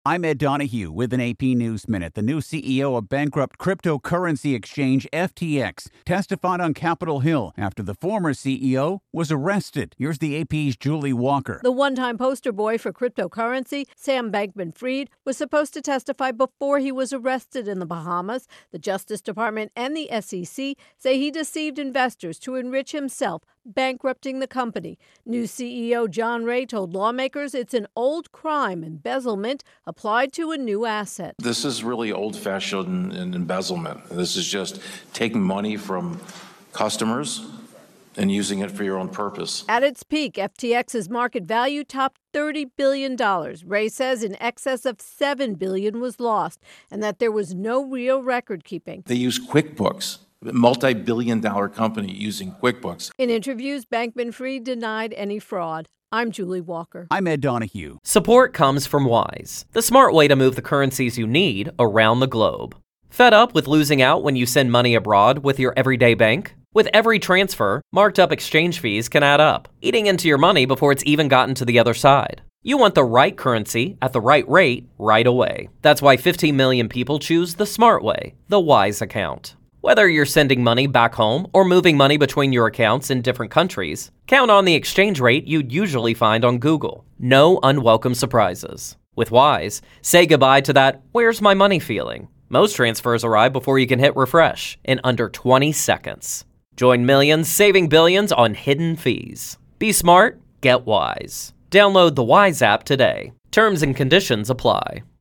I'm Ed Donahue with an AP News Minute. The new CEO of bankrupt cryptocurrency exchange FTX testified on Capitol Hill after the former CEO was arrested. Here's the AP's Julie Walker. The one-time poster boy for cryptocurrency, Sam Bankman-Fried, was supposed to testify before he was arrested in the Bahamas. The Justice Department and the SEC say he deceived investors to enrich himself, bankrupting the company. New CEO John Ray told lawmakers it's an old crime, embezzlement, applied to a new asset. This is really old-fashioned embezzlement. This is just taking money from customers and using it for your own purpose. At its peak, FTX's market value topped $30 billion. Ray says in excess of $7 billion was lost and that there was no real record keeping. They use QuickBooks, a multi-billion-dollar company using QuickBooks. In interviews, Bankman-Fried denied any fraud. I'm Julie Walker. I'm Ed Donahue. Support comes from Wise, the smart way to move the currencies you need around the globe. Fed up with losing out when you send money abroad with your everyday bank? With every transfer, marked up exchange fees can add up, eating into your money before it's even gotten to the other side. You want the right currency at the right rate right away. That's why 15 million people choose the smart way, the Wise account. Whether you're sending money back home or moving money between your accounts in different countries, count on the exchange rate you'd usually find on Google. No unwelcome surprises. With Wise, say goodbye to that "where's my money" feeling. Most transfers arrive before you can hit refresh in under 20 seconds. Join millions saving billions on hidden fees. Be smart, get Wise. Download the Wise app today. Terms and conditions apply.